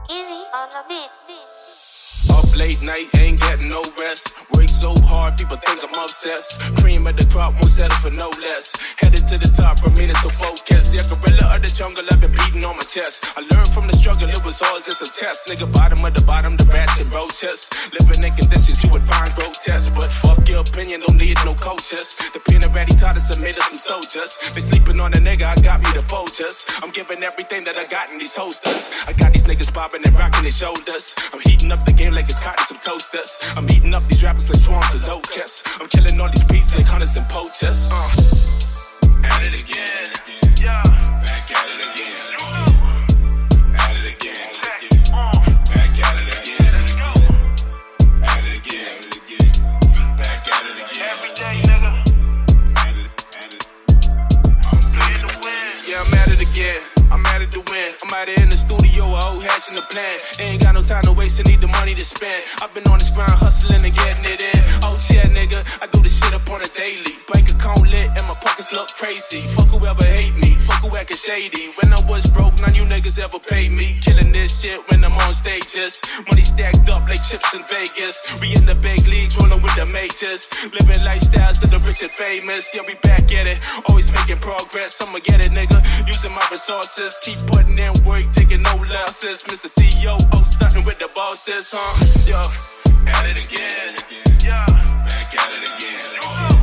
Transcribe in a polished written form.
Easy on the beat. Up late night, ain't getting no rest. Work so hard, people think I'm obsessed. Cream of the crop, won't settle for no less. Headed to the top, remaining so focused. Yeah, gorilla of the jungle, I've been beating on my chest. I learned from the struggle, it was all just a test. Nigga, bottom of the bottom, the rats and roaches. Living in conditions you would find grotesque. But fuck your opinion, don't need no coaches. The pen already taught us and made us some soldiers. They sleeping on a nigga, I got me the vultures. I'm giving everything that I got in these holsters. I got these niggas bobbing and rocking their shoulders. I'm heating up the game like it's cotton some toasters. I'm eating up these rappers like swamps of locusts. I'm killing all these beats like hunters and poachers. At it again, yeah. Back at it again. At it again. Back at it again. At it again. Back at it again. Every day, nigga. At it. I'm playing to win. Yeah, I'm at it again. I'm at it to win. I'm out here in the studio, a whole hashing the plan. Ain't got no time to waste, I need the money to spend. I've been on this grind, hustling and getting it in. Oh yeah, nigga, I do this shit up on a daily. Bank account lit and my pockets look crazy. Fuck whoever hate me, fuck who acting shady. When I was broke, none you niggas ever paid me. Killing this shit when I'm on stages. Money stacked up like chips in Vegas. We in the big leagues, rolling with the majors. Living lifestyles of the rich and famous. Yeah, we back at it, always making progress. I'ma get it, nigga, using my resources. Keep putting in work, taking no losses. Mr. CEO, starting with the bosses, huh? Yo, at it again. Yeah, back at it again.